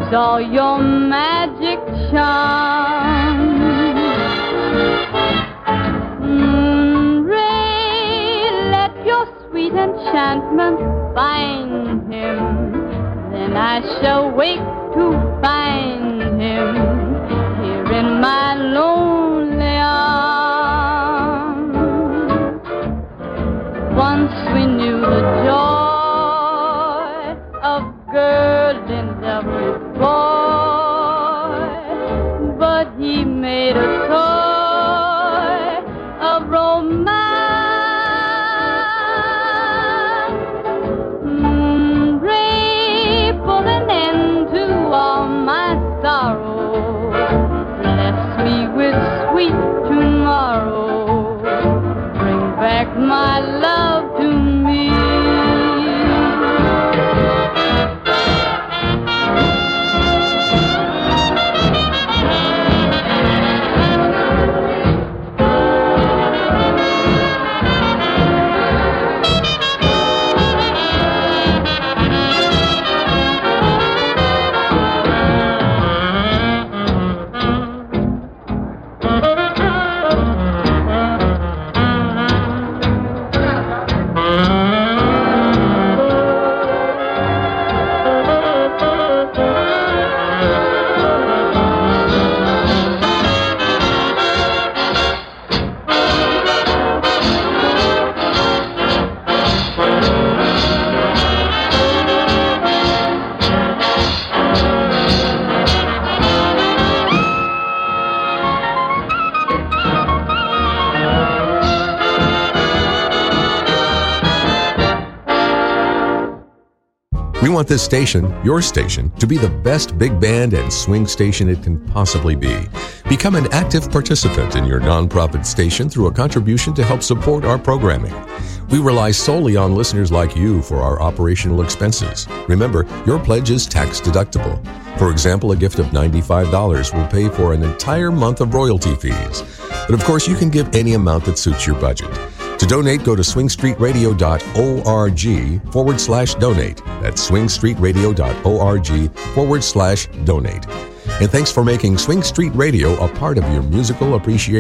saw your magic charm. Moonray, let your sweet enchantment find him. Then I shall wake to find him here in my lonely arms. Once we knew the joy of girl in love with boy, but he made a toy of romance. Ray, put an end to all my sorrow. Bless me with sweet tomorrow. Bring back my love to me. We want this station, your station, to be the best big band and swing station it can possibly be. Become an active participant in your nonprofit station through a contribution to help support our programming. We rely solely on listeners like you for our operational expenses. Remember, your pledge is tax deductible. For example, a gift of $95 will pay for an entire month of royalty fees. But of course, you can give any amount that suits your budget. To donate, go to swingstreetradio.org/donate. That's swingstreetradio.org/donate. And thanks for making Swing Street Radio a part of your musical appreciation.